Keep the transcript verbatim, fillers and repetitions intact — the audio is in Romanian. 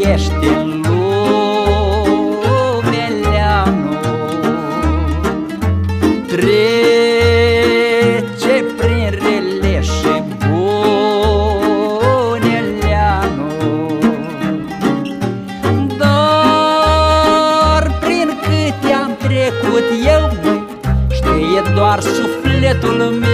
iubește lumeleanu. Trece prin rele și buneleanu, dar prin câte am trecut eu, știe doar sufletul meu.